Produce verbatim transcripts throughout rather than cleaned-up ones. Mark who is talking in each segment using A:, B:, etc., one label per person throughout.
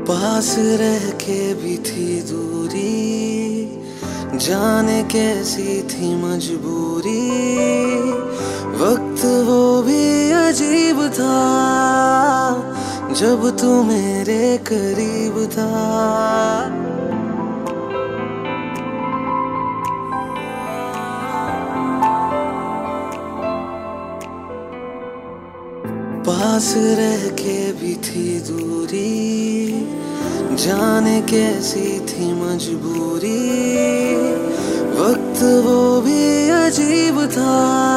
A: पास रह के भी थी दूरी, जाने कैसी थी मजबूरी। वक्त वो भी अजीब था जब तू मेरे करीब था। पास रह के भी थी दूरी, जाने कैसी थी मजबूरी। वक्त वो भी अजीब था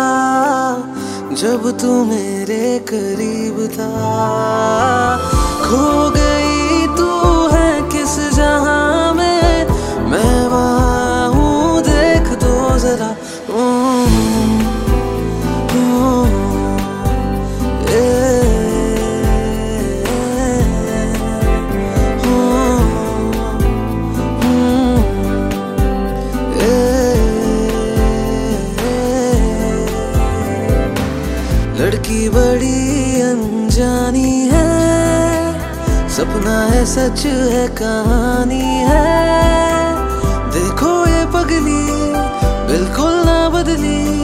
A: जब तू मेरे करीब था। खो गई तू है किस जहां में, मैं वहां हूँ देख तो जरा। लड़की बड़ी अनजानी है, सपना है सच है कहानी है। देखो ये पगली बिल्कुल ना बदली,